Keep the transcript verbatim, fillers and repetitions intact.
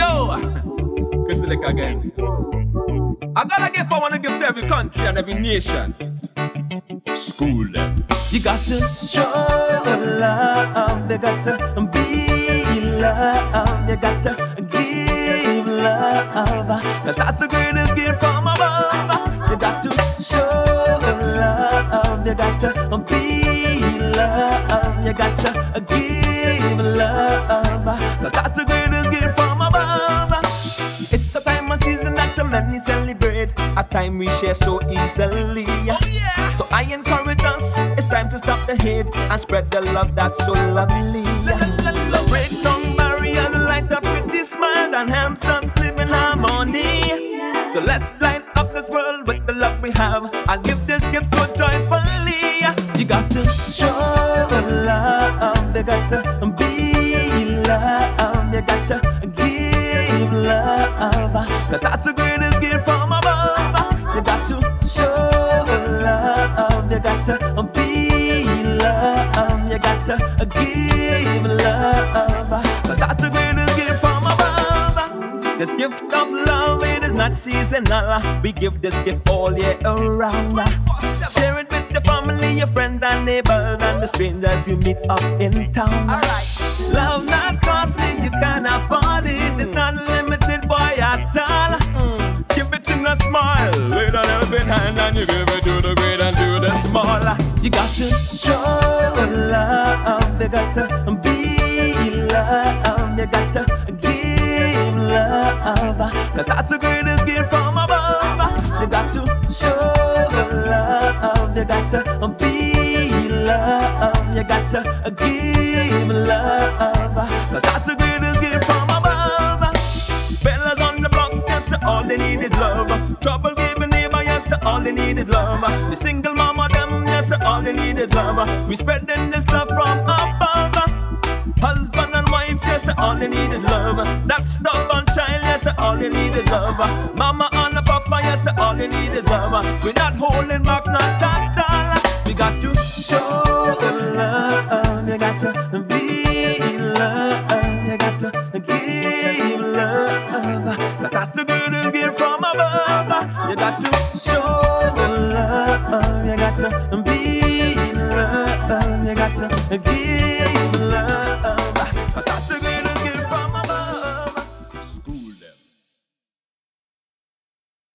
Yo, Chris Lick again. I gotta give I wanna give to every country and every nation. School them. You got to show love, you got to be love, you got to give love, cause that's the greatest gift from above. You got to show love, you got to be love, you got to give love, cause that's the greatest gift from above. It's a time and season that the many celebrate, a time we share so easily. Oh yeah. So I encourage us, it's time to stop the hate and spread the love that's so lovely. Love breaks down barriers, light up pretty smile and helps us live in harmony. So let's light up this world with the love we have and give this gift so joyfully. You got to show love, you got to be love, you got to give love, cause that's the greatest gift from above. You got to show love, you got to be love, you got to give love, cause that's the greatest gift from above. This gift of love, it is not seasonal. We give this gift all year around. Share it with your family, your friends and neighbors, and the strangers you meet up in town. Alright. Love not costly, you can afford it. It's unlimited, boy, at all. Mm. Give it in a smile, with an open hand, and you give it to the great and to the small. You got to show love, you got to be love, you got to give love, cause that's the greatest gift from above. You got to show love, you got to be love, you got to give love, cause that's the greatest gift from above. Fellas on the block, yes, all they need is love. Trouble giving neighbor, yes, all they need is love. The single mama, them, yes, all they need is love. We spreading this love from above. Husband and wife, yes, all they need is love. That stubborn child, yes, all they need is love. Mama and the papa, yes, all they need is love. We're not holding back, not at all. We got to show love, you got to be love, you got to give love, cause that's the greatest gift from above. You got to show love, you got to be love, you got to give